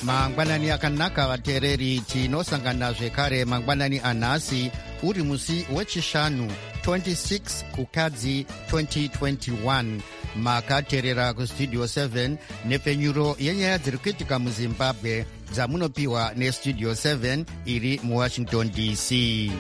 mangwanani akanaka vateereri, tinosangana zvekare mangwanani anhasi uri musi wechishanu 26 kukadzi 2021. makateerera kustudio 7 nepfenyuro yenyaya dziri kuitika muzimbabwe dzamunopiwa nestudio 7 iri muwashington dc.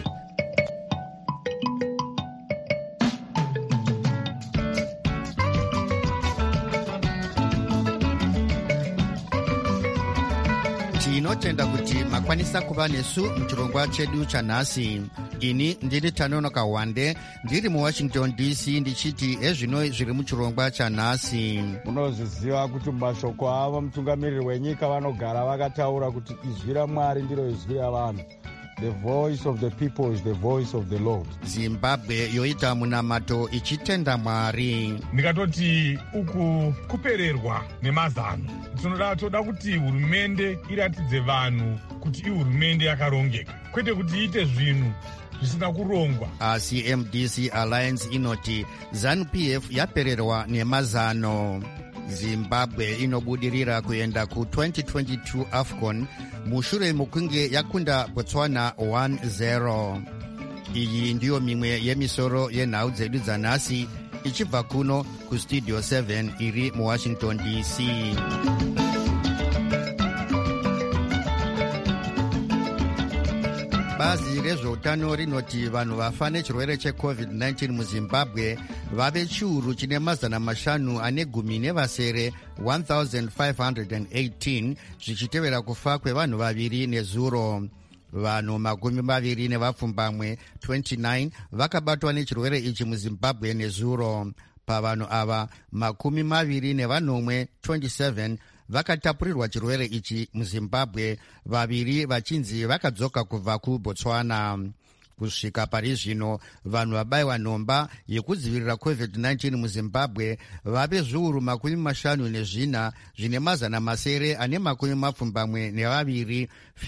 tinotenda kuti makwanisa kuva nesu muchirongwa chedu chanhasi. ini ndiri Tanonoka Wande ndiri muwashington dc ndichiti ezvino zviri muchirongwa chanhasi. Munozviziva kuti mumashoko avo mutungamiriri wenyika vanogara vakataura kuti izwi raMwari ndiro izwi ravanhu. The voice of the people is the voice of the Lord. Zimbabwe yoita munamato ichitenda Mwari. Ndikatoti uku kupererwa nemazano. Toda kuti hurumende iratidze vanhu kuti ihurumende yakarongeka, kwete kuti iite zvinhu zvisina kurongwa. Asi MDC Alliance inoti ZANU-PF yapererwa nemazano. Zimbabwe inobudirira kuenda ku2022 AFCON mushure mokunge yakunda Botswana 1-0. iyi ndiyo mimwe yemisoro yenhau dzedu dzanhasi ichibva kuno kustudio 7 iri muwashington dc. bazi rezveutano rinoti vanhu vafa nechirwere checovid-19 muzimbabwe vave chiuru chine mazana mashanu ane gumi nevasere 1518 zvichitevera kufa kwevanhu vaviri nezuro. vanhu makumi maviri nevapfumbamwe 29 vakabatwa nechirwere ichi muzimbabwe nezuro. pavanhu ava makumi maviri nevanomwe 27 vakatapurirwa chirwere ichi muzimbabwe, vaviri vachinzi vakadzoka kubva kubotswana. kusvika pari zvino vanhu vabayiwa nhomba yekudzivirira covid-19 muzimbabwe vave zviuru makumi mashanu nezvina zvine mazana masere ane makumi mapfumbamwe nevaviri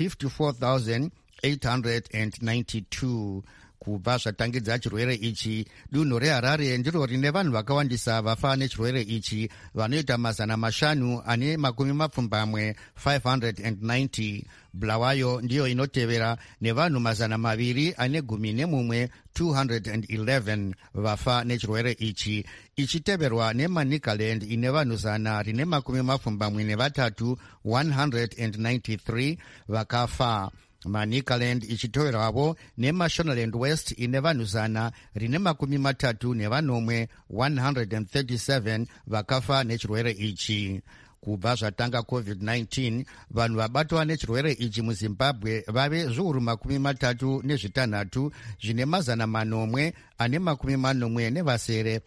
54,892. kubva zvatangidza chirwere ichi, dunhu reHarare ndiro rine vanhu vakawandisa vafa nechirwere ichi vanoita mazana mashanu ane makumi mapfumbamwe 590. Bulawayo ndiyo inotevera nevanhu mazana maviri ane gumi nemumwe 211 vafa nechirwere ichi, ichiteverwa neManicaland ine vanhu zana rine makumi mapfumbamwe nevatatu 193 vakafa. Manicaland ichitoverwavo neMashonaland West ine vanhu zana rine makumi matatu nevanomwe 137 vakafa nechirwere ichi. kubva zvatanga covid-19 vanhu vabatwa nechirwere ichi muzimbabwe vave zviuru makumi matatu nezvitanhatu zvine mazana manomwe ane makumi manomwe nevasere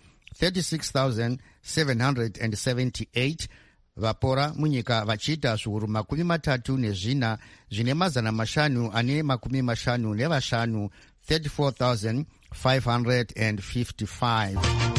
36,778 vapora munyika vachiita zviuru makumi matatu nezvina zvine mazana mashanu ane makumi mashanu nevashanu 34,555.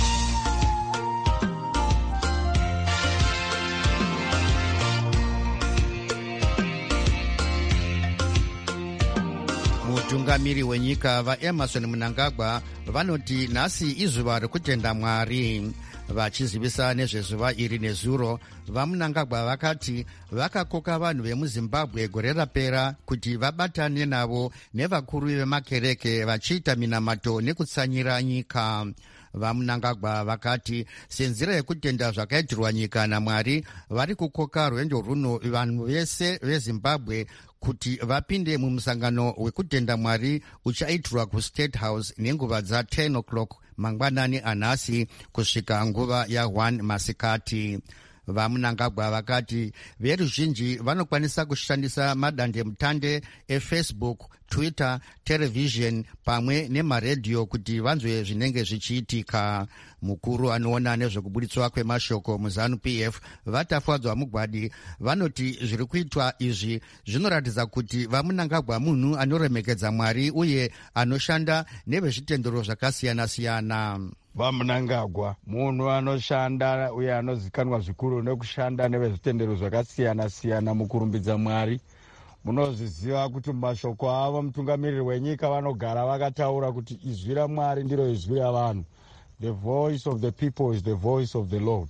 mutungamiri wenyika vaEmerson Mnangagwa vanoti nhasi izuva rekutenda Mwari. vachizivisa nezvezuva iri nezuro, vaMnangagwa vakati vakakoka vanhu vemuzimbabwe gore rapera kuti vabatane navo nevakuru vemakereke vachiita minamato nekutsanyira nyika. vaMnangagwa vakati senzira yekutenda zvakaitirwa nyika naMwari, vari kukoka rwendo runo vanhu vese veZimbabwe kuti vapinde mumusangano wekutenda Mwari uchaitirwa kuState House nenguva dza10 o'clock mangwanani anhasi kusvika nguva ya1 masikati. vaMnangagwa vakati veruzhinji vanokwanisa kushandisa madandemutande eFacebook, Twitter, television pamwe nemaredhiyo kuti vanzwe zvinenge zvichiitika. mukuru anoona nezvekubuditswa kwemashoko muZANU-PF vatafadzwa mugwadi vanoti zviri kuitwa izvi zvinoratidza kuti vaMnangagwa munhu anoremekedza Mwari uye anoshanda nevezvitendero zvakasiyana-siyana. vaMnangagwa munhu anoshanda uye anozikanwa zvikuru nekushanda nevezvitendero zvakasiyana-siyana mukurumbidza Mwari. munozviziva kuti mumashoko avo mutungamiriri wenyika vanogara vakataura kuti izwi raMwari ndiro izwi ravanhu. The voice of the people is the voice of the Lord.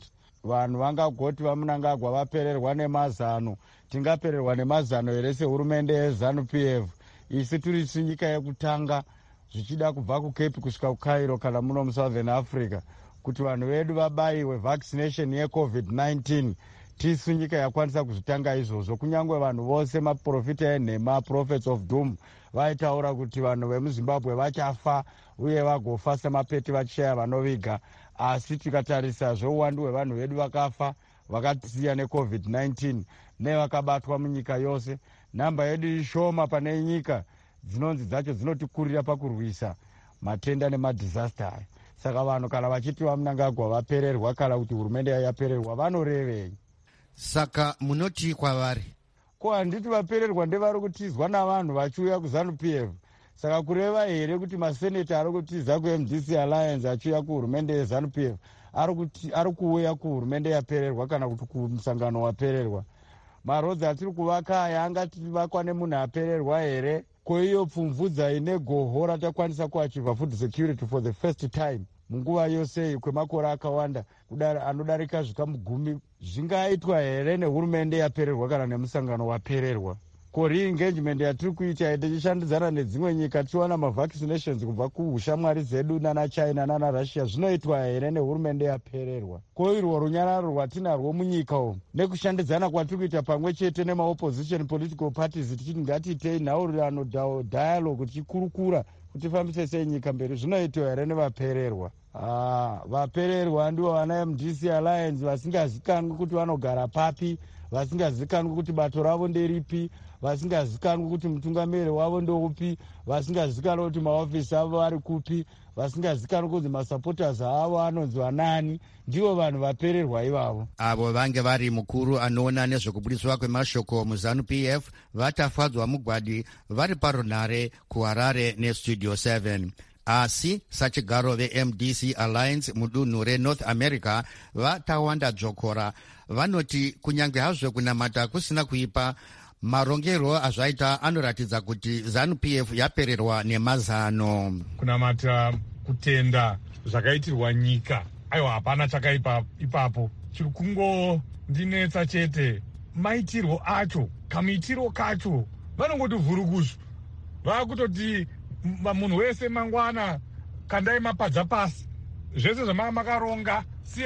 vanhu vangagoti vamunangagwa vapererwa nemazano. Tingapererwa nemazano here sehurumende yeZANU-PF? Isi tiri nyika yekutanga zvichida kubva kuCape kusvika kuCairo kana muno muSouthern Africa kuti vanhu vedu vabaiwe vaccination yeCovid-19. Tisu nyika yakwanisa kuzvitanga izvozvo, kunyange vanhu vose maprofita enhema, prophets of doom, vaitaura kuti vanhu vemuZimbabwe vachafa uye vagofa semapeti vachishaya vanoviga. Asi tikatarisa zveuwandu hwevanhu vedu vakafa vakasiya neCovid-19 nevakabatwa munyika yose, nhamba yedu ishoma pane nyika dzinonzi dzacho dzinotikurira pakurwisa matenda nemadhisaster aya. Saka vanhu kana vachiti vamunangagwa vapererwa kana kuti hurumende yapererwa vanorevei? Saka munoti kwavari? Ko handiti vapererwa ndevari kutizwa navanhu vachiuya kuZANU-PF. Saka kureva here kuti maseneta ari kutiza kuMDC Alliance achiuya kuhurumende yeZANU-PF ari kuuya kuhurumende yapererwa kana kuti kumusangano wapererwa? Marodzi atiri kuvaka aya angativakwa nemunhu apererwa here? Ko iyo pfumvudza ine goho ratakwanisa kuachiva food security for the first time munguva yose kwemakore akawanda anodarika zvikamu 10, zvingaitwa here nehurumende yapererwa kana nemusangano wapererwa? Ko re-engagement yatiri kuita tichishandidzana nedzimwe nyika tichiwana mavaccinations kubva kuhushamwari zedu nana China nana Russia zvinoitwa here nehurumende yapererwa? Ko irwo runyararo rwatinarwo munyika umu nekushandidzana kwatiri kuita pamwe chete nemaopposition political parties tichiti ngatiitei nhaurirano dialogue tichikurukura kuti tifambise sei nyika mberi, zvinoitwa here nevapererwa? Vapererwa ndivo vana MDC Alliance vasingazikanwi kuti vanogara papi, vasingazikanwi kuti bato ravo nderipi, vasingazikanwi kuti mutungamiriri wavo ndoupi, vasingazikanwi kuti maofisi avo ari kupi, vasingazikanwi kuti masupporters avo anonzi vanani. Ndivo vanhu vapererwa ivavo. Avo vange vari mukuru anoona nezvekubudiswa kwemashoko muZANU-PF vatafadzwa mugwadi vari parunhare kuHarare neStudio 7. Asi sachigaro veMDC Alliance mudunhu reNorth America vatawanda dzvokora. Vanoti kunyange hazvo kunamata kusina kuipa, marongero azvaita anoratidza kuti ZANU-PF yapererwa nemazano. Kunamata kutenda zvakaitirwa nyika, aiwa hapana chakaipa ipapo. Chiri kungondinetsa chete maitirwo acho, kamuitiro kacho vanongoti vhurukuzvu. Vakutoti munhu wese mangwana kandai mapadza pasi, zvese zvamakaronga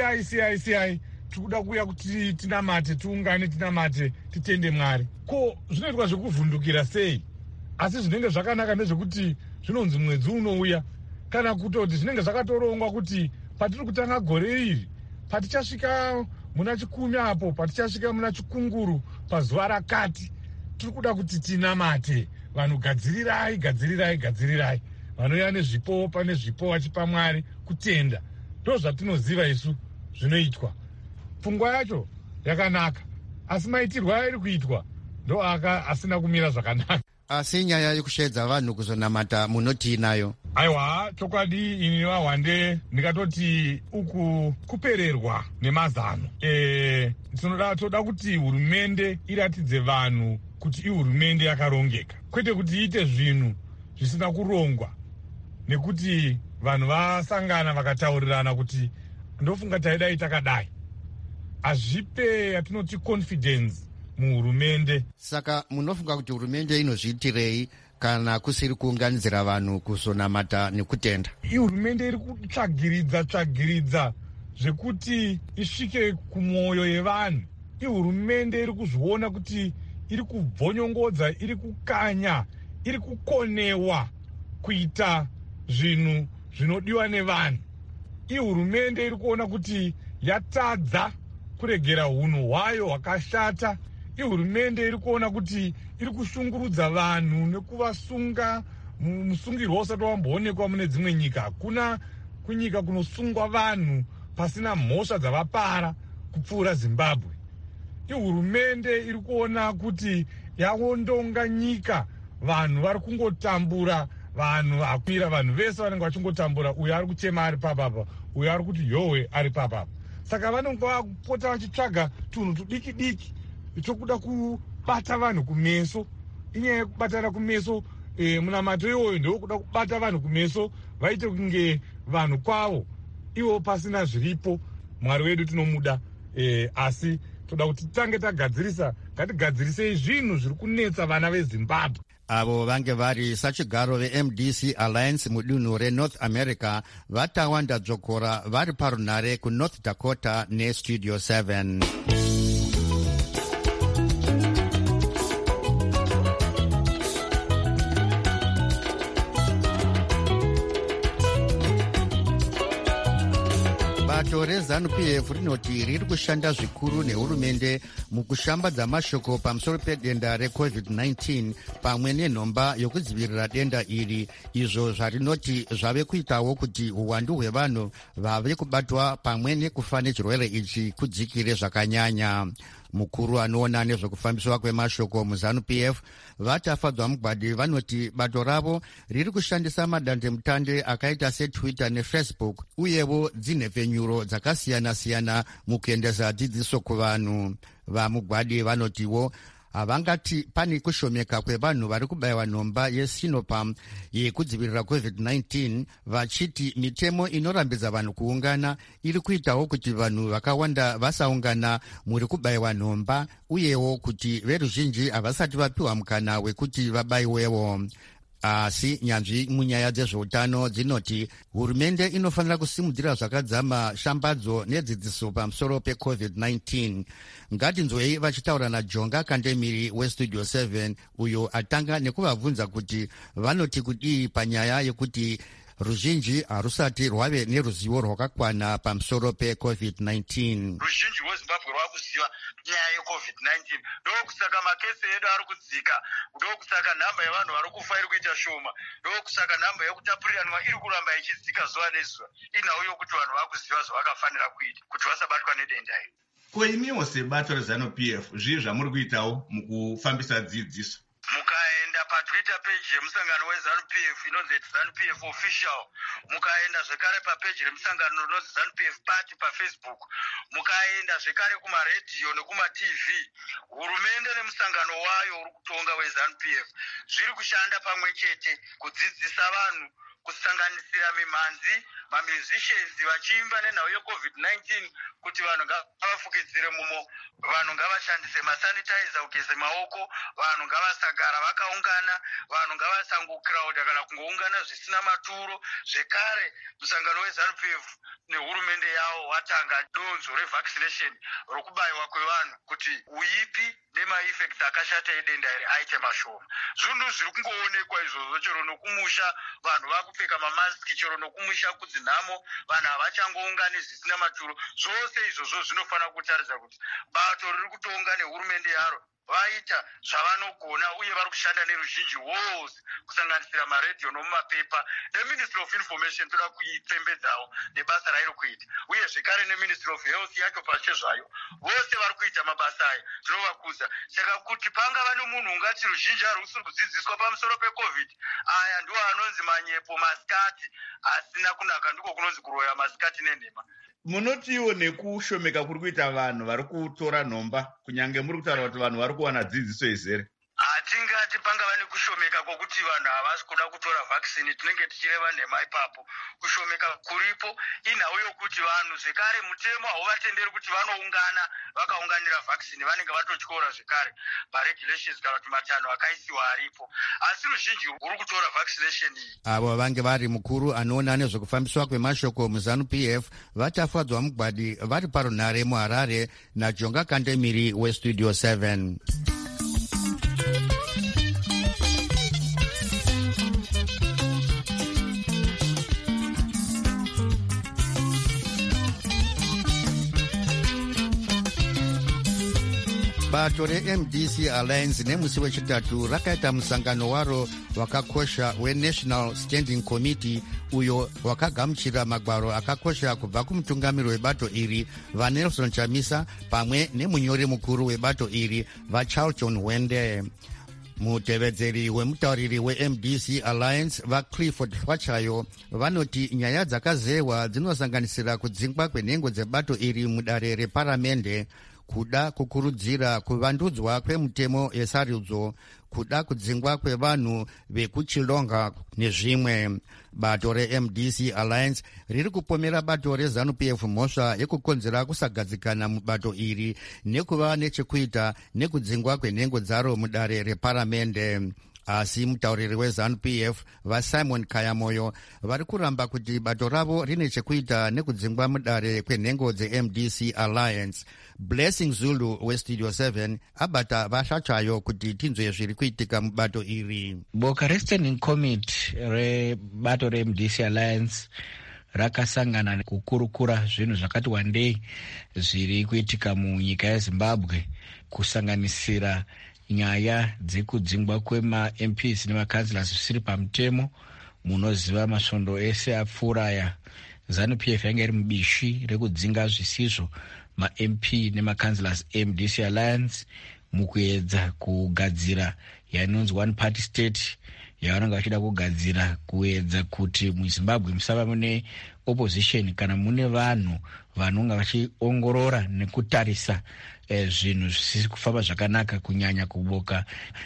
siyai tikuda kuuya kuti tinamate, tiungane tinamate, titende Mwari. Ko zvinoitwa zvekuvhundukira sei? Asi zvinenge zvakanaka ndezvekuti zvinonzi mwedzi unouya, kana kutoti zvinenge zvakatorongwa kuti patiri kutanga gore iri, patichasvika muna chikumi apo, patichasvika muna chikunguru pazuva rakati, tiri kuda kuti tinamate. Vanhu gadzirirai, vanouya nezvipo pane zvipo vachipa Mwari kutenda. Ndo zvatinoziva isu zvinoitwa. Pfungwa yacho yakanaka, asi maitirwo airi kuitwa ndo asina kumira zvakanaka. Asi nyaya yekushedza vanhu kuzonamata munoti nayo? Aiwa, chokwadi ini vahwande ndikatoti uku kupererwa nemazano. Toda kuti hurumende iratidze vanhu kuti ihurumende yakarongeka, kwete kuti iite zvinhu zvisina kurongwa, nekuti vanhu vasangana vakataurirana kuti ndofunga taidai takadai. Azvipe yatinoti confidence muhurumende. Saka munofunga kuti hurumende inozviitirei kana kusiri kuunganidzira vanhu kuzonamata nekutenda? Hurumende iri kutsvagiridza zvekuti isvike kumwoyo yevanhu. Hurumende iri kuzviona kuti iri kubvonyongodza, iri kukanya, iri kukonewa kuita zvinhu zvinodiwa nevanhu. Hurumende iri kuona kuti yatadza kuregera hunhu hwayo hwakashata. Hurumende iri kuona kuti iri kushungurudza vanhu nekuvasunga musungirwo usati wamboonekwa mune dzimwe nyika. Hakuna kunyika kunosungwa vanhu pasina mhosva dzavapara kupfuura Zimbabwe. Hurumende iri kuona kuti yawondonga nyika, vanhu vari kungotambura, vanhu akwira, vanhu vese vanenge vachingotambura, uyo ari kuchema ari papapa, uyo ari kuti yowe ari papapa. Saka vanenge vakupota vachitsvaga tunhu tudiki chokuda kubata vanhu kumeso. Inyaya yekubatana kumeso, munamato iwoyo ndokuda kubata vanhu kumeso, vaite kunge vanhu kwavo ivo pasina zviripo. Mwari wedu tinomuda, asi toda kuti titange ngatigadzirisei zvinhu zviri kunetsa vana vezimbabwe. avo vange vari sachigaro veMDC Alliance mudunhu reNorth America vatawanda dzokora vari parunhare kuNorth Dakota neStudio 7. bato reZANU-PF rinoti riri kushanda zvikuru nehurumende mukushambadza mashoko pamusoro pedenda reCovid-19 pamwe nenhomba yokudzivirira denda iri, izvo zvarinoti zvave kuitawo kuti uwandu hwevanhu vave kubatwa pamwe nekufa nechirwere ichi kudzikire zvakanyanya. Mukuru anoona nezvekufambiswa kwemashoko muZANU-PF vatafadzwa mugwadi vanoti bato ravo riri kushandisa madandemutande akaita seTwitter neFacebook uyewo dzinhepfenyuro dzakasiyana-siyana mukuendesa dzidziso kuvanhu. Vamugwadi vanotiwo havangati pane kushomeka kwevanhu vari kubayiwa nhomba yeSinopharm yekudzivirira COVID-19, vachiti mitemo inorambidza vanhu kuungana iri kuitawo kuti vanhu vakawanda vasaungana muri kubayiwa nhomba, uyewo kuti veruzhinji havasati vapiwa mukana wekuti vabayiwewo. Asi nyanzvi munyaya dzezveutano dzinoti hurumende inofanira kusimudzira zvakadzama shambadzo nedzidziso pamusoro peCovid-19. Ngatinzwei vachitaura naJonga Kandemiri weStudio 7, uyo atanga nekuvabvunza kuti vanoti kudii panyaya yekuti ruzhinji harusati rwave neruzivo rwakakwana pamusoro peCovid-19. Ruzhinji rweZimbabwe rwakuziva nyaya yeCovid-19, ndokusaka makesi edu ari kudzika, ndokusaka nhamba yevanhu vari kufa iri kuita shoma, ndokusaka nhamba yekutapuriranwa iri kuramba ichidzika zuva nezuva. Inawo yokuti vanhu vakuziva zvavakafanira kuita kuti vasabatwa nedenda iri. Ko imiwo sebato reZANU-PF zvii zvamuri kuitawo mukufambisa dzidziso? Mukaenda paTwitter page yemusangano weZANU-PF inonzi ZANU-PF official, mukaenda zvekare papeji remusangano rinonzi ZANU-PF party paFacebook, mukaenda zvekare kumaredhiyo nekumaTV, hurumende nemusangano wayo uri kutonga weZANU-PF zviri kushanda pamwe chete kudzidzisa vanhu kusanganisira mimhanzi, mamusicians vachiimba nenhau yeCovid-19 kuti vanhu ngavafukidzire mumo, vanhu ngavashandise masanitizer kugeze maoko, vanhu ngavasagara vakaungana, vanhu ngavasangokrauda kana kungoungana zvisina maturo. Zvekare musangano weZANU-PF nehurumende yawo watanga donzo revaccination rokubayiwa kwevanhu kuti uipi nemaeffects akashata edenda iri aite mashoma. Zvinhu zviri kungoonekwa izvozvo, chero nokumusha vanhu vakupfeka mamasiki, chero nokumusha kudzinhamo vanhu havachangoungani zvisina maturo. Zvose izvozvo zvinofanira kutaridza kuti bato riri kutonga nehurumende yaro vaita zvavanogona uye vari kushanda neruzhinji wose kusanganisira maredhiyo nomumapepa neMinistry of Information toda kuitsembedzawo nebasa rairi kuita, uye zvekare neMinistry of Health yacho pache zvayo vose vari kuita mabasa aya, tinovakuza. Saka kuti pangava nemunhu ungati ruzhinji harusiri kudzidziswa pamusoro peCovid, aya ndiwo anonzi manyepo, masikati asina kunaka, ndiko kunonzi kuroya masikati nenhema. Munotiwo nekushomeka kuri kuita vanhu vari kutora nhomba, kunyange muri kutaura kuti vanhu vari kuwana dzidziso izere? Hatingati pangava nekushomeka kwokuti vanhu havasi kuda kutora vhakisini, tinenge tichireva nhema ipapo. Kushomeka kuripo inhau yokuti vanhu zvekare mutemo hauvatenderi kuti vanoungana vakaunganira vhakisini, vanenge vatotyora zvekare maregulations kana kuti matanho akaisiwa aripo, asi ruzhinji rwuri kutora vaccination iyi. Avo vange vari mukuru anoona nezvekufambiswa kwemashoko muZANU-PF vatafadzwa mugwadi vari parunhare muHarare naJonga Kandemiri weStudio 7. Bato reMDC Alliance nemusi wechitatu rakaita musangano waro wakakosha weNational Standing Committee, uyo wakagamuchira magwaro akakosha kubva kumutungamiri webato iri vaNelson Chamisa pamwe nemunyori mukuru webato iri vaCharlton Wende. Mutevedzeri wemutauriri weMDC Alliance vaClifford Fachayo vanoti nyaya dzakazewa dzinosanganisira kudzingwa kwenhengo dzebato iri mudare reparamende, kuda kukurudzira kuvandudzwa kwemutemo yesarudzo, kuda kudzingwa kwevanhu vekuchilonga nezvimwe. Bato reMDC Alliance riri kupomera bato reZANU-PF mhosva yekukonzera kusagadzikana mubato iri nekuva nechekuita nekudzingwa kwenhengo dzaro mudare reparamende. Asi mutauriri weZANU-PF vaSimon Kayamoyo vari kuramba kuti bato ravo rine chekuita nekudzingwa mudare kwenhengo dzeMDC Alliance. Blessing Zulu weStudio 7 abata vashachayo kuti tinzwe zviri kuitika mubato iri. Boka reStanding Committee rebato reMDC Alliance rakasangana kukurukura zvinhu zvakati wandei zviri kuitika munyika yeZimbabwe, kusanganisira nyaya dzekudzingwa kwema-MPs nemakanzilasi zvisiri pamutemo. Munoziva masvondo ese apfuuraya, ZANU-PF yanga iri mubishi rekudzinga zvisizvo ma-MP nemakanzilasi eMDC Alliance mukuedza kugadzira yanonzi one party state yavanenge vachida kugadzira, kuedza kuti muZimbabwe musava mune opposition kana mune vanhu vanonga vachiongorora nekutarisa zvinhu zvisiri kufamba zvakanaka, kunyanya kuboka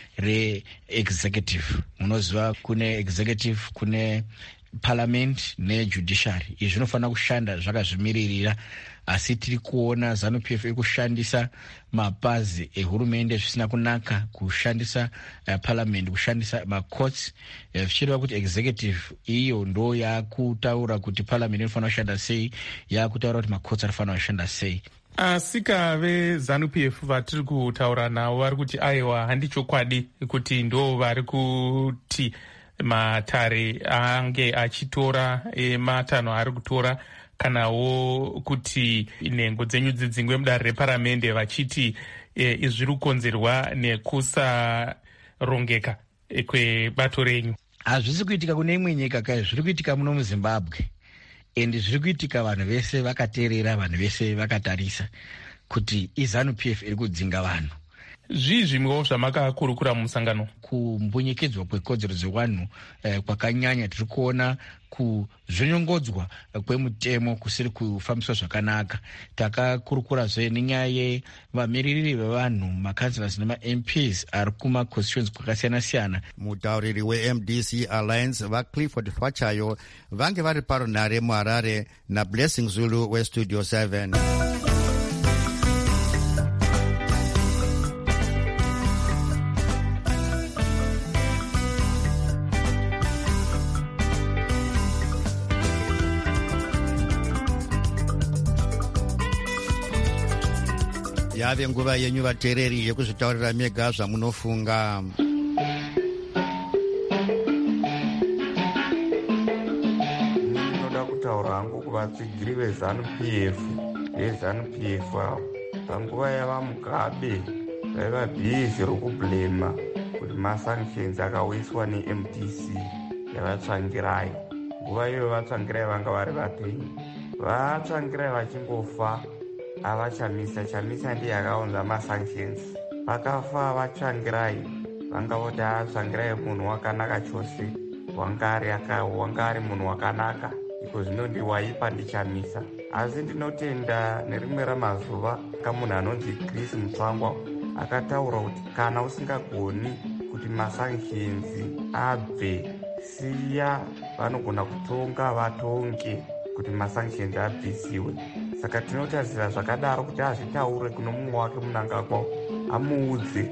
re-executive. Munoziva kune executive, kune parliament nejudiciary. Izvi zvinofanira kushanda zvakazvimiririra, asi tiri kuona ZANU-PF iri kushandisa mapazi ehurumende zvisina kunaka, kushandisa parliament, kushandisa macourts, zvichireva kuti executive iyo ndo yakutaura kuti parliament inofanira kushanda sei, yakutaura kuti macourts anofanira kushanda sei. Asika veZANU-PF vatiri kutaura navo vari kuti aiwa handichokwadi kuti ndo vari kuti matare ange achitora matanho ari kutora, kanawo kuti nhengo dzenyu dzidzingwe mudare reparamende, vachiti izviri kukonzerwa nekusarongeka kwebato renyu. Hazvisi kuitika kune imwe nyika kai, zviri kuitika muno muZimbabwe. Endi zviri kuitika vanhu vese vakateerera, vanhu vese vakatarisa kuti iZANU-PF iri kudzinga vanhu. Zvii zvimwewo zvamakakurukura mumusangano? Kumbunyikidzwa kwekodzero dzevanhu kwakanyanya tiri kuona, kuzvonyongodzwa kwemutemo kusiri kufambiswa zvakanaka. Takakurukurazve nenyaya yevamiririri vevanhu, makanzilasi nema-MPs ari kuma-constituencies kwakasiyana-siyana. Mutauriri weMDC Alliance vaClifford Fachayo vange vari parunhare muHarare naBlessing Zulu weStudio 7. Yave nguva yenyu vateereri yekuzvitaurira mega zvamunofunga. Ndinoda kutaura hangu kuvatsigiri veZANU-PF. VeZANU-PF panguva yavaMugabe vaiva bhizi rokublema kuti masanctions akawiswa neMDC yavatsvangirai. Nguva iyo vatsvangirai vanga vari vapenyu, vatsvangirai vachingofa avachamisa ndiye akaunza masanctions. Vakafa vatsvangirai vanga voti atsvangirai munhu wakanaka chose, wanga ari munhu wakanaka, iko zvino ndiwaipa ndichamisa. Asi ndinotenda nerimwe ramazuva kamunhu anonzi Chris Mutsvangwa akataura kuti kana usingagoni kuti masanctions abve, siya vanogona kutonga vatonge kuti masanctions abvisiwe. Saka tinotarisira zvakadaro kuti azvitaure kuno mumwe wake munangagwa amuudze.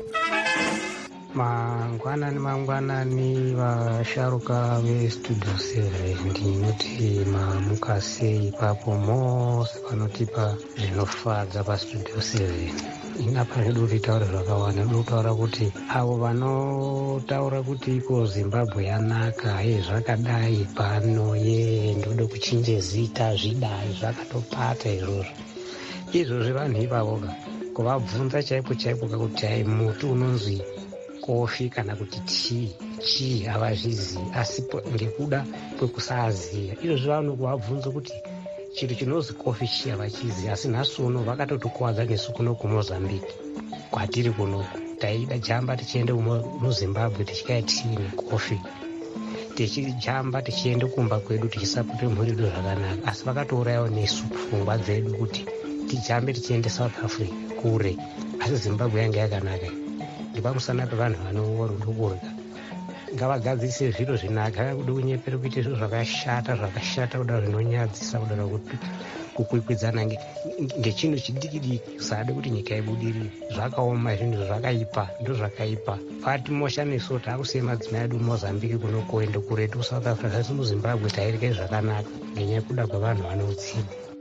Mangwanani vasharuka veStudio 7, ndinoti mamuka sei ipapo mose panotipa zvinofadza paStudio 7. Inapa zvedu titaura zvakawanda, ndinotaura kuti avo vanotaura kuti iko Zimbabwe yanaka, zvakadai pano, ndode kuchinje zita, zvidai zvakatopata izvozvo vanhu ivavoga kuvabvunza chaipo kuti muti unonzi kofi kana kuti tii havazvizivi, asi ngekuda kwekusaziya izvozvo vanhu kuvabvunza kuti chiro chinonzi kofi chii havachizivi. Asi nhasi uno vakatotukuvadza nesu kuno kuMozambique kwatiri kunoku, taida jamba tichiende muZimbabwe tichikaya tii nekofi, tichijamba tichiende kumba kwedu tichisapote mhuri yedu zvakanaka. Asi vakatourayawo nesu pfungwa dzedu kuti tichambe tichiende South Africa kure, asi Zimbabwe yanga yakanaka. Ndipamusana pevanhu vanowa rudo kurya. Ngavagadzise zviro zvinaka, kuda kunyepera kuita zviro zvakashata kuda zvinonyadzisa, kudara kukwikwidzana ngechinhu chidiki kusade kuti nyika ibudirire. Zvakaoma zvinhu zvakaipa, ndo zvakaipa. Patimosha nesu takusiya madzimai edu Mozambique kunokoenda kuretu South Africa, asi muZimbabwe tairya zvakanaka ngenyaya yekuda kwevanhu vanoutsinye.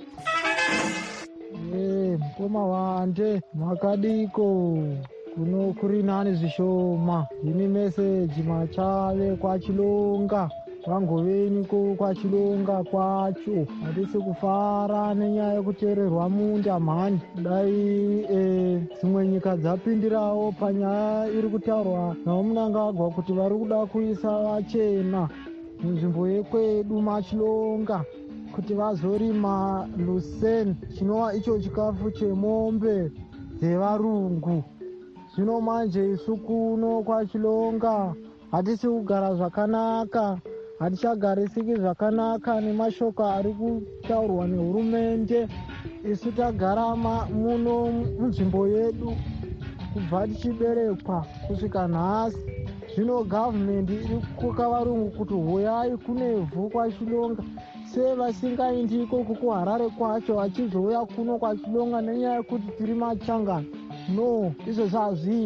Mukoma wande makadiko kuno kuri nani zvishoma. Ini meseji machave kwaChilonga kwangoveniko kwaChilonga kwacho. Hatisi kufara nenyaya yekuchererwa munda mhani. Dai dzimwe nyika dzapindirawo panyaya iri kutaurwa nawo Mnangagwa kuti vari kuda kuisa vachena munzvimbo yekwedu maChilonga kuti vazorima luseni, chinova icho chikafu chemombe dzevarungu. Zvino manje isu kuno kwaChilonga hatisi kugara zvakanaka, hatichagarisiki zvakanaka nemashoko ari kutaurwa nehurumende. Isu tagara muno munzvimbo yedu kubva tichiberekwa kusvika nhasi. Zvino gavhumendi iri kukoka varungu kuti huyai kunevhu kwaChilonga, sevasingaindi ikoko kuHarare kwacho vachizouya kuno kwaChilonga nenyaya yekuti tiri machangana. No, izvozvo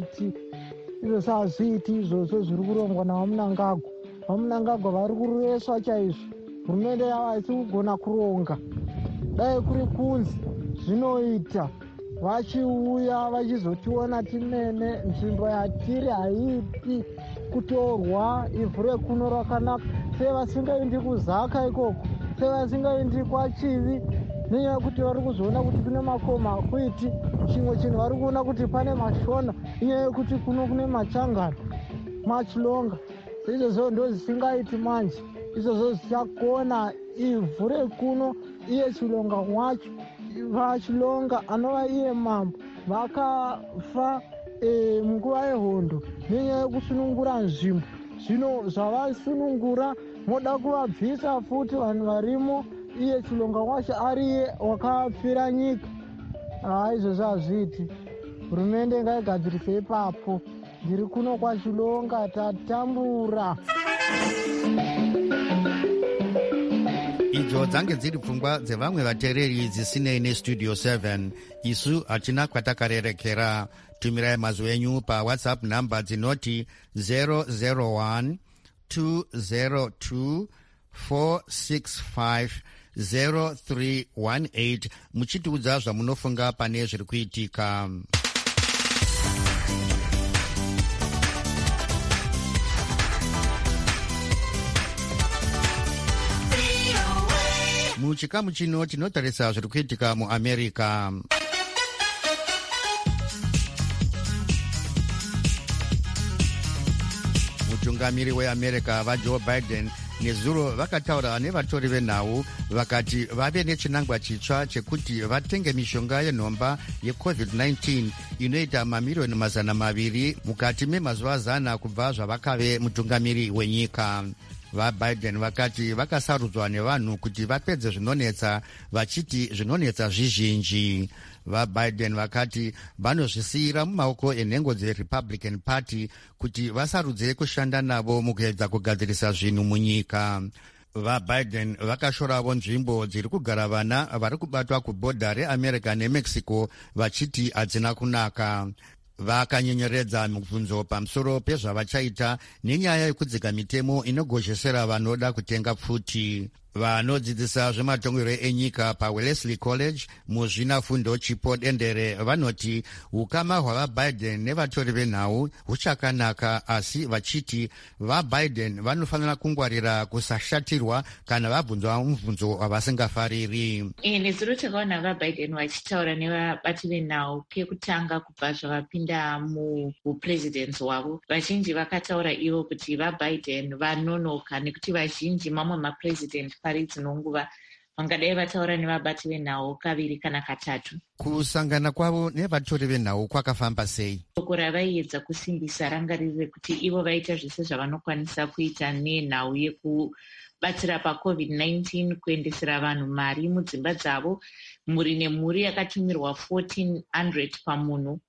hazviiti izvozvo zviri kurongwa navaMnangagwa. VaMnangagwa vari kureswa chaizvo. Hurumende yavo haisi kugona kuronga. Dai kuri kunzi zvinoita, vachiuya vachizotiona timene, nzvimbo yatiri haiiti kutorwa ivhu rekuno rakanaka. Sevasingaendi kuZaka ikoko, sevasingaendi kwaChivi nenyaya yekuti vari kuzoona kuti kune makoma akuiti. Chimwe chinhu vari kuona kuti pane mashona inyaya yekuti kuno kune machangana maChilonga. Izvozvo ndo zvisingaiti manje, izvozvo zvichakona ivhu rekuno iye Chilonga wacho. VaChilonga anova iye mambo vakafa munguva yehondo nenyaya yekusunungura nzvimbo. Zvino zvavasunungura moda kuvabvisa futi vanhu varimo, iye Chilonga wacho ariye wakafira nyika. Izvozvo hazviiti. Hurumende ngaigadzirise ipapo. Ndiri kuno kwaChilonga tatambura. Idzo dzange dziri pfungwa dzevamwe vateereri dzisinei nestudio 7. Isu hatina kwatakarerekera. Tumirai mazwi enyu paWhatsApp namba dzinoti 001 202 465 0318 muchitiudza zvamunofunga pane zviri kuitika. Muchikamu chino tinotarisa zviri kuitika muAmerica. Mutungamiri weAmerica vaJoe Biden nezuro vakataura nevatori venhau vakati vave nechinangwa chitsva chekuti vatenge mishonga yenhomba yeCovid-19 inoita mamiliyoni 200 mukati memazuva 100 kubva zvavakave mutungamiri wenyika. VaBiden vakati vakasarudzwa nevanhu kuti vapedze zvinonetsa, vachiti zvinonetsa zvizhinji. VaBiden vakati vanozvisiyira mumaoko enhengo dzeRepublican Party kuti vasarudze kushanda navo mukuedza kugadzirisa zvinhu munyika. VaBiden vakashorawo nzvimbo dziri kugara vana vari kubatwa kubhodha reAmerica neMexico vachiti hadzina kunaka. Vakanyenyeredza mibvunzo pamusoro pezvavachaita nenyaya yekudzika mitemo inogozhesera vanoda kutenga pfuti. Vanodzidzisa zvematongerwo enyika paWellesley College muzvinafundo chipo dendere vanoti ukama hwavaBiden nevatori venhau huchakanaka, asi vachiti vaBiden vanofanira kungwarira kusashatirwa kana vabvunzwa mubvunzo wavasingafariri. Nezuro takaona vaBiden vachitaura nevabati venhau kekutanga kubva zvavapinda muhupresidency hwavo. Vazhinji vakataura ivo kuti vaBiden vanonoka nekuti vazhinji mamwe mapresident pari dzino nguva vangadai vataura nevabati venhau kaviri kana katatu. kusangana kwavo nevatori venhau kwakafamba sei? shoko ravaiedza kusimbisa ranga riri kuti ivo vaita zvese zvavanokwanisa kuita nenhau yekubatsira paCovid-19, kuendesera vanhu mari mudzimba dzavo. Mhuri nemhuri yakatumirwa $1,400 pamunhu,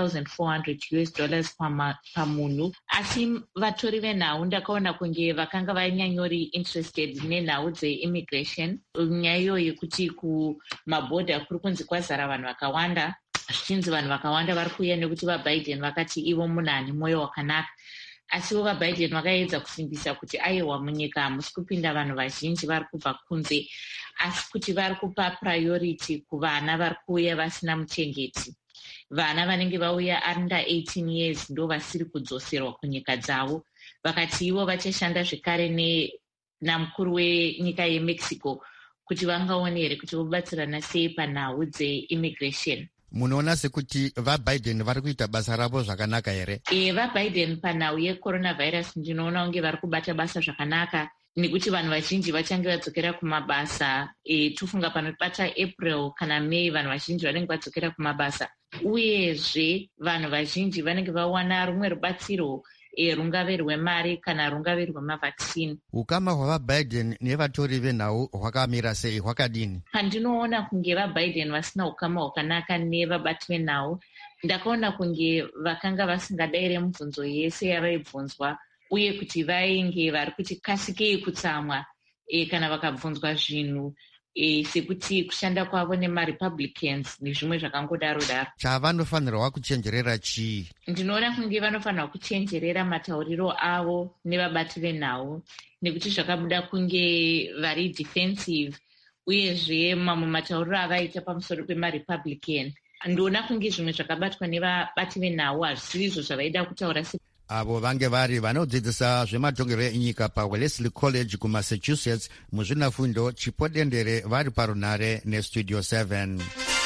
$1,400 pamunhu. Asi vatori venhau ndakaona kunge vakanga vanyanyori interested nenhau dzeimmigration, nyaya iyo yekuti kumabhodha kuri kunzi kwazara vanhu vakawanda, zvichinzi vanhu vakawanda vari kuuya nekuti vaBiden vakati ivo munhu ane mwoyo wakanaka. Asiwo vaBiden vakaedza kusimbisa kuti aiwa, munyika hamusi kupinda vanhu vazhinji vari kubva kunze, asi kuti vari kupa priority kuvana vari kuuya vasina muchengeti. Vana vanenge vauya under 18 years ndo vasiri kudzoserwa kunyika dzavo. Vakati ivo vachashanda zvekare namukuru wenyika yeMexico kuti vangaone here kuti vobatsirana sei panhau dzeimmigration. Munoona sekuti vaBiden vari kuita basa ravo zvakanaka here? VaBiden panhau yecoronavirus ndinoona kunge vari kubata basa zvakanaka, nekuti vanhu vazhinji vachange vadzokera kumabasa. Tofunga panobata April kana May, vanhu vazhinji vanenge vadzokera kumabasa. Uyezve vanhu vazhinji vanenge vawana rumwe rubatsiro, rungave rwemari kana rungave rwemavhakisini. Ukama hwavaBiden nevatori venhau hwakamira sei, hwakadini? Handinoona kunge vaBiden vasina ukama hwakanaka nevabati venhau. Ndakaona kunge vakanga vasingadayire mibvunzo yese yavaibvunzwa, uye kuti vainge vari kuti kasikei kutsamwa kana vakabvunzwa zvinhu sekuti kushanda kwavo nemaRepublicans nezvimwe zvakangodaro-daro. Chavanofanirwa kuchenjerera chii? Ndinoona kunge vanofanirwa kuchenjerera matauriro avo nevabati venhau, nekuti zvakabuda kunge vari defensive, uyezve mamwe matauriro avaita pamusoro pemaRepublican. Ndoona kunge zvimwe zvakabatwa nevabati venhau hazvisiri izvo zvavaida kutaura. Avo vange vari vanodzidzisa zvematongerwo enyika paWellesley College kuMassachusetts muzvinafundo Chipodendere vari parunare neStudio 7.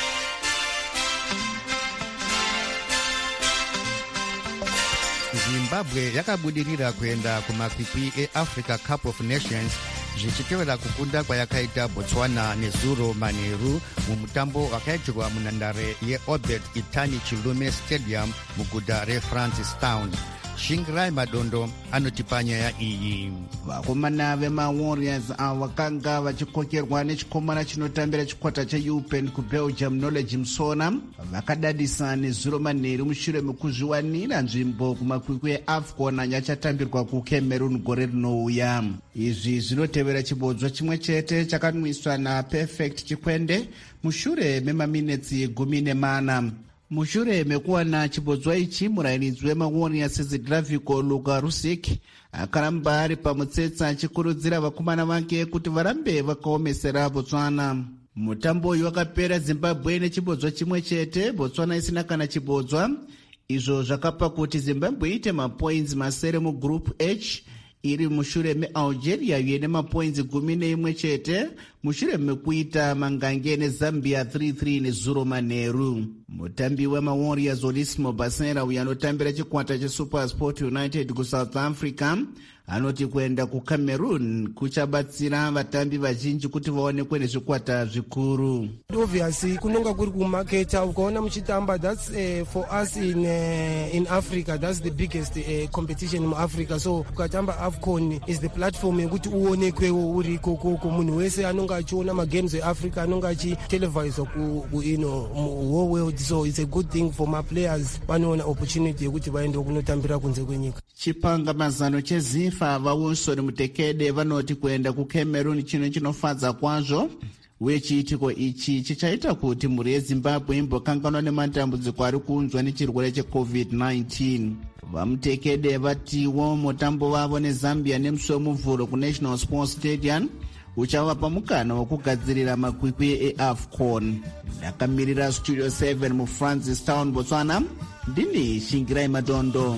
Zimbabwe yakabudirira kuenda kumakwikwi eAfrica Cup of Nations zvichitevera kukunda kwayakaita Botswana nezuro manheru mumutambo wakaitirwa munhandare yeOrbert Itani Chilume Stadium muguta reFrancistown. Shingirai Madondo anotipa nyaya iyi. Vakomana vemaWarriors avo vakanga vachikokerwa nechikomana chinotambira chikwata cheUpen kuBelgium Knowledge Msona vakadadisa nezuro manheru mushure mekuzviwanira nzvimbo kumakwikwi eAFCON anyachatambirwa kuCameroon gore rinouya. Izvi zvinotevera chibodzwa chimwe chete chakanwiswa naPerfect Chikwende mushure memaminitsi 14. Mushure mekuwana chibodzwa ichi, murairidzi wemaWarriors Zidraviko Luka Rusik akaramba ari pamutsetsa achikurudzira vakomana vake kuti varambe vakaomesera Botswana. Mutambo uyu wakapera Zimbabwe nechibodzwa chimwe chete, Botswana isina kana chibodzwa. Izvo zvakapa kuti Zimbabwe ite mapoints masere mugroup H, iri mushure meAlgeria yene mapoints 11 chete, mushure mekuita mangange neZambia 3-3 nezuro manheru. Mutambi wemaWarriors Olismo Basera uyo anotambira chikwata cheSupersport United kuSouth Africa anoti kuenda kuCameroon kuchabatsira vatambi vazhinji kuti vaonekwe nezvikwata zvikuru. Obviously kunonga kuri kumaketa ukaona muchitamba, that's for us in Africa, that's the biggest competition in Africa. So ukatamba AFCON is the platform yekuti uonekwewo uri ikoko. Munhu wese anonga achiona magames eAfrica anonga achiteleviswa whole world. So it's a good thing for my players, vanoona opportunity yekuti vaende kunotambira kunze kwenyika. Chipanga mazano chezifa vaUnson Mutekede vanoti kuenda kuCameroon chinofadza kwazvo, uye chiitiko ichi chichaita kuti mhuri yeZimbabwe imbokanganwa nematambudziko ari kuunzwa nechirwere cheCovid-19. VaMutekede vatiwo mutambo wavo neZambia nemusi wemuvhuro kuNational Sports Stadium uchavapa mukana wokugadzirira makwikwi eAFCON. Ndakamirira Studio 7 muFrancistown, Botswana, ndini Shingirai Madondo.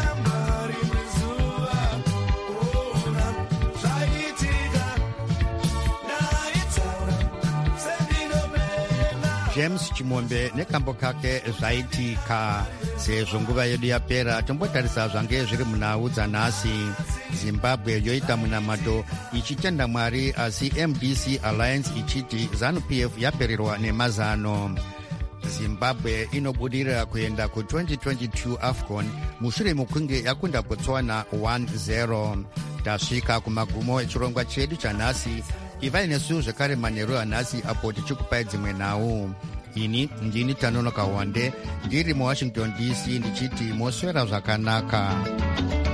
James Chimombe nekambo kake zvaitika. Sezvo nguva yedu yapera, tombotarisa zvange zviri munhau dzanhasi. Zimbabwe yoita munamato ichitenda Mwari, asi MDC Alliance ichiti ZANU-PF yapererwa nemazano. Zimbabwe inobudirira kuenda ku2022 AFCON mushure mekunge yakunda Botswana 1-0. Tasvika kumagumo echirongwa chedu chanhasi. Ivai nesu zvekare manheru anhasi apo tichikupai dzimwe nhau. Ini ndini Tanonoka Wande ndiri muWashington DC ndichiti moswera zvakanaka.